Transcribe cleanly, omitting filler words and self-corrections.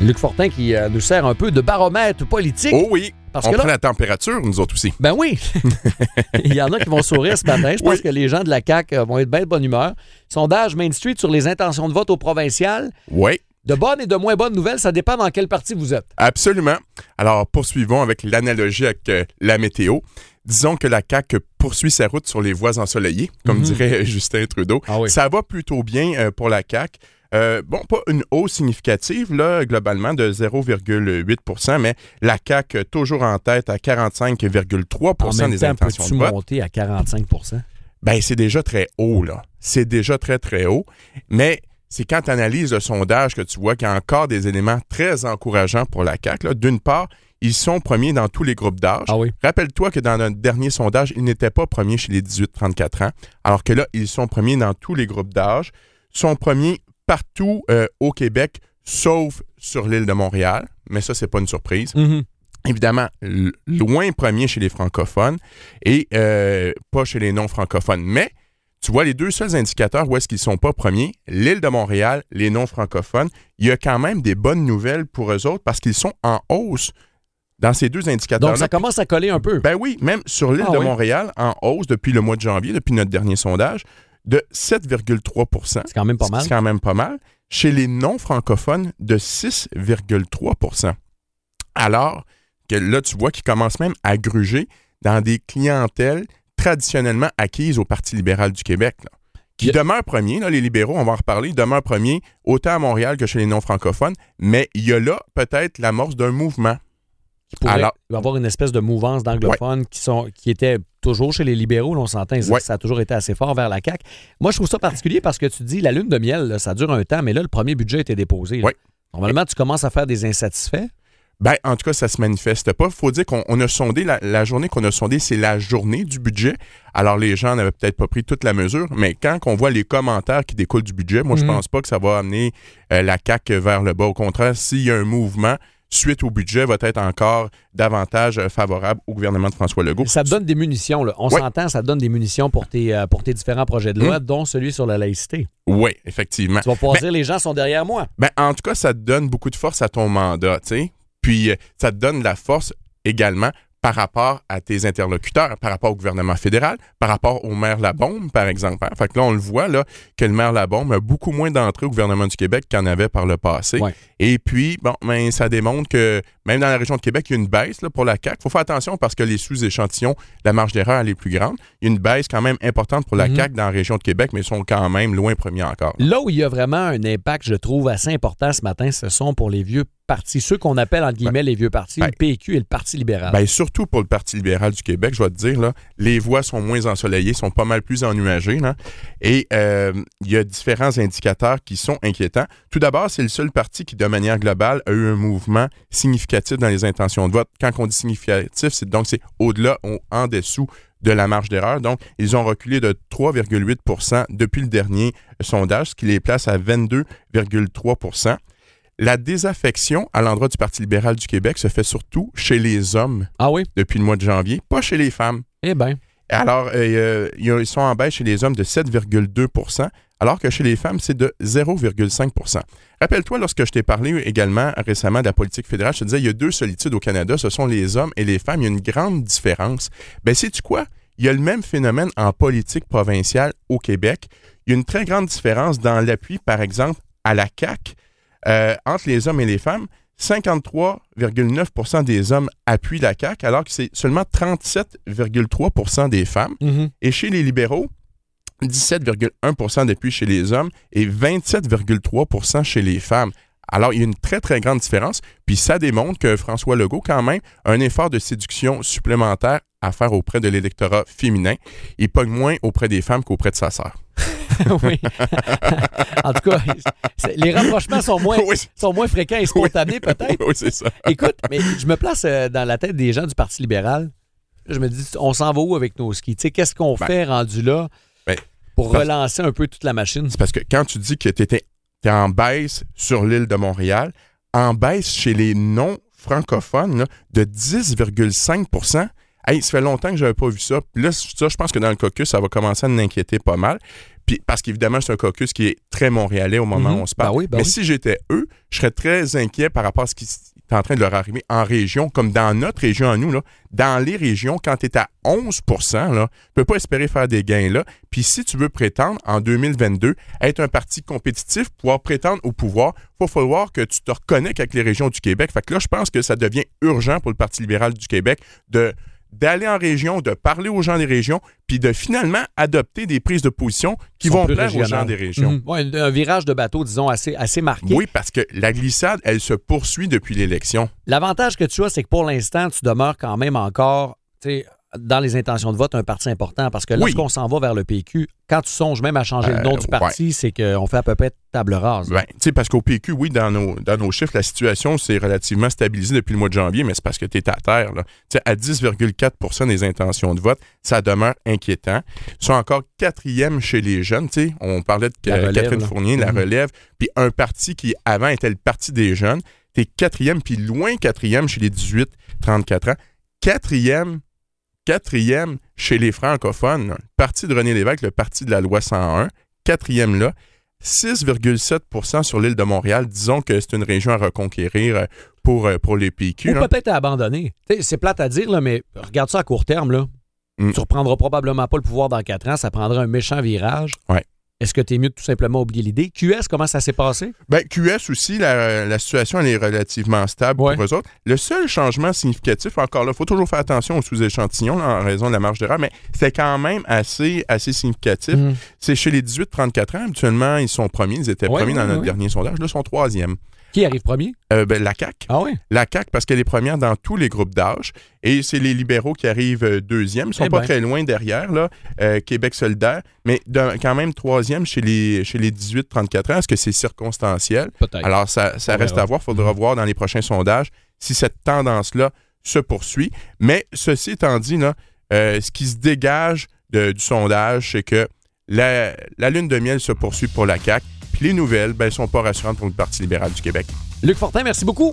Luc Fortin qui nous sert un peu de baromètre politique. Oh oui, parce on que prend là, la température, nous autres aussi. ben oui, il y en a qui vont sourire ce matin. Je pense que les gens de la CAQ vont être bien de bonne humeur. Sondage Main Street sur les intentions de vote au provincial. Oui. De bonnes et de moins bonnes nouvelles, ça dépend dans quel parti vous êtes. Absolument. Alors, poursuivons avec l'analogie avec la météo. Disons que la CAQ poursuit sa route sur les voies ensoleillées, comme dirait Justin Trudeau. Ah oui. Ça va plutôt bien pour la CAQ. Pas une hausse significative, là, globalement, de 0,8 %, mais la CAQ toujours en tête à 45,3 des intentions de vote. Peux-tu monter à 45 %? Ben, c'est déjà très haut, là. C'est déjà très, très haut. Mais c'est quand tu analyses le sondage que tu vois qu'il y a encore des éléments très encourageants pour la CAQ. Là. D'une part, ils sont premiers dans tous les groupes d'âge. Ah oui. Rappelle-toi que dans notre dernier sondage, ils n'étaient pas premiers chez les 18-34 ans, alors que là, ils sont premiers dans tous les groupes d'âge. Ils sont premiers partout au Québec, sauf sur l'île de Montréal. Mais ça, c'est pas une surprise. Évidemment, loin premier chez les francophones et pas chez les non-francophones. Mais tu vois, les deux seuls indicateurs où est-ce qu'ils ne sont pas premiers, l'île de Montréal, les non-francophones, il y a quand même des bonnes nouvelles pour eux autres parce qu'ils sont en hausse dans ces deux indicateurs-là. Donc, ça commence à coller un peu. Ben oui, même sur l'île de Montréal, en hausse depuis le mois de janvier, depuis notre dernier sondage, de 7,3 %. C'est quand même pas mal. C'est quand même pas mal. Chez les non-francophones, de 6,3 % Alors que là, tu vois qu'ils commencent même à gruger dans des clientèles traditionnellement acquises au Parti libéral du Québec, là, qui demeurent premiers. Là, les libéraux, on va en reparler, ils demeurent premiers autant à Montréal que chez les non-francophones, mais il y a là peut-être l'amorce d'un mouvement. Il va y avoir une espèce de mouvance d'anglophones qui était toujours chez les libéraux. Là, on s'entend, ça a toujours été assez fort vers la CAQ. Moi, je trouve ça particulier parce que tu dis, la lune de miel, là, ça dure un temps, mais là, le premier budget a été déposé. Là. Normalement, tu commences à faire des insatisfaits. Ben, en tout cas, ça se manifeste pas. Il faut dire qu'on a sondé, la journée qu'on a sondée, c'est la journée du budget. Alors, les gens n'avaient peut-être pas pris toute la mesure, mais quand on voit les commentaires qui découlent du budget, moi, je pense pas que ça va amener la CAQ vers le bas. Au contraire, s'il y a un mouvement suite au budget, va être encore davantage favorable au gouvernement de François Legault. Ça te donne des munitions, là. On s'entend, ça te donne des munitions pour tes différents projets de loi, dont celui sur la laïcité. Oui, effectivement. Tu vas pouvoir dire, les gens sont derrière moi. Ben, en tout cas, ça te donne beaucoup de force à ton mandat, tu sais. Puis, ça te donne de la force également par rapport à tes interlocuteurs, par rapport au gouvernement fédéral, par rapport au maire Labaume, par exemple. Fait que là, on le voit, là, que le maire Labaume a beaucoup moins d'entrées au gouvernement du Québec qu'il en avait par le passé. Ouais. Et puis, ça démontre que même dans la région de Québec, il y a une baisse là, pour la CAQ. Il faut faire attention parce que les sous-échantillons, la marge d'erreur, elle est plus grande. Il y a une baisse quand même importante pour la CAQ dans la région de Québec, mais ils sont quand même loin premiers encore. Là où il y a vraiment un impact, je trouve, assez important ce matin, ce sont pour les vieux partis, ceux qu'on appelle, entre guillemets, les vieux partis, le PQ et le Parti libéral. Bien, surtout pour le Parti libéral du Québec, je vais te dire, là, les voies sont moins ensoleillées, sont pas mal plus ennuagées. Là, et il y a différents indicateurs qui sont inquiétants. Tout d'abord, c'est le seul parti qui, de manière globale, a eu un mouvement significatif dans les intentions de vote. Quand on dit significatif, c'est au-delà ou en dessous de la marge d'erreur. Donc, ils ont reculé de 3,8 % depuis le dernier sondage, ce qui les place à 22,3 %. La désaffection à l'endroit du Parti libéral du Québec se fait surtout chez les hommes depuis le mois de janvier, pas chez les femmes. Eh bien. Alors, ils sont en baisse chez les hommes de 7,2 %, alors que chez les femmes, c'est de 0,5 %. Rappelle-toi, lorsque je t'ai parlé également récemment de la politique fédérale, je te disais, il y a deux solitudes au Canada, ce sont les hommes et les femmes. Il y a une grande différence. Bien, sais-tu quoi? Il y a le même phénomène en politique provinciale au Québec. Il y a une très grande différence dans l'appui, par exemple, à la CAQ. Entre les hommes et les femmes, 53,9 % des hommes appuient la CAQ, alors que c'est seulement 37,3 % des femmes. Et chez les libéraux, 17,1 % d'appui chez les hommes et 27,3 % chez les femmes. Alors, il y a une très, très grande différence. Puis ça démontre que François Legault, quand même, a un effort de séduction supplémentaire à faire auprès de l'électorat féminin. Il pogne moins auprès des femmes qu'auprès de sa sœur. Oui. En tout cas, les rapprochements sont moins fréquents et spontanés, peut-être. Oui, c'est ça. Écoute, mais je me place dans la tête des gens du Parti libéral. Je me dis, on s'en va où avec nos skis? Tu sais, qu'est-ce qu'on fait rendu là pour relancer un peu toute la machine? C'est parce que quand tu dis que tu es en baisse sur l'île de Montréal, en baisse chez les non-francophones là, de 10,5 %. Hey, ça fait longtemps que je n'avais pas vu ça. Puis là, je pense que dans le caucus, ça va commencer à nous inquiéter pas mal. Puis, parce qu'évidemment, c'est un caucus qui est très montréalais au moment où on se parle. Mais si j'étais eux, je serais très inquiet par rapport à ce qui est en train de leur arriver en région, comme dans notre région à nous. Là, dans les régions, quand tu es à 11 là, tu ne peux pas espérer faire des gains là. Puis si tu veux prétendre, en 2022, être un parti compétitif, pouvoir prétendre au pouvoir, il va falloir que tu te reconnectes avec les régions du Québec. Fait que là, je pense que ça devient urgent pour le Parti libéral du Québec d'aller en région, de parler aux gens des régions, puis de finalement adopter des prises de position qui vont plaire aux gens des régions. Ouais, un virage de bateau, disons, assez marqué. Oui, parce que la glissade, elle se poursuit depuis l'élection. L'avantage que tu as, c'est que pour l'instant, tu demeures quand même encore, dans les intentions de vote, un parti important. Parce que lorsqu'on s'en va vers le PQ, quand tu songes même à changer le nom du parti, c'est qu'on fait à peu près table rase. Parce qu'au PQ, oui, dans nos chiffres, la situation s'est relativement stabilisée depuis le mois de janvier, mais c'est parce que tu es à terre. Là. À 10,4 des intentions de vote, ça demeure inquiétant. Ils sont encore 4e chez les jeunes. On parlait de Catherine Fournier, la relève. Puis un parti qui, avant, était le Parti des jeunes. Tu es 4e, puis loin 4e chez les 18-34 ans. 4e chez les francophones, le parti de René Lévesque, le parti de la loi 101, 4e là, 6,7 sur l'île de Montréal. Disons que c'est une région à reconquérir pour les PQ. Ou peut-être à abandonner. C'est plate à dire, là, mais regarde ça à court terme. Là. Tu ne reprendras probablement pas le pouvoir dans 4 ans. Ça prendra un méchant virage. Ouais. Est-ce que tu es mieux de tout simplement oublier l'idée? QS, comment ça s'est passé? QS aussi, la situation elle est relativement stable pour eux autres. Le seul changement significatif, encore là, il faut toujours faire attention aux sous-échantillons là, en raison de la marge d'erreur, mais c'est quand même assez significatif. C'est chez les 18-34 ans, habituellement, ils sont premiers. Ils étaient premiers dans notre dernier sondage. Là, ils sont 3e. Qui arrive premier? La CAQ. Ah oui? La CAQ, parce qu'elle est première dans tous les groupes d'âge. Et c'est les libéraux qui arrivent 2e. Ils ne sont pas très loin derrière, là, Québec solidaire, mais quand même 3e chez les 18-34 ans. Est-ce que c'est circonstanciel? Peut-être. Alors, ça reste à voir. Il faudra voir dans les prochains sondages si cette tendance-là se poursuit. Mais ceci étant dit, là, ce qui se dégage du sondage, c'est que la lune de miel se poursuit pour la CAQ. Puis les nouvelles, elles ne sont pas rassurantes pour le Parti libéral du Québec. Luc Fortin, merci beaucoup.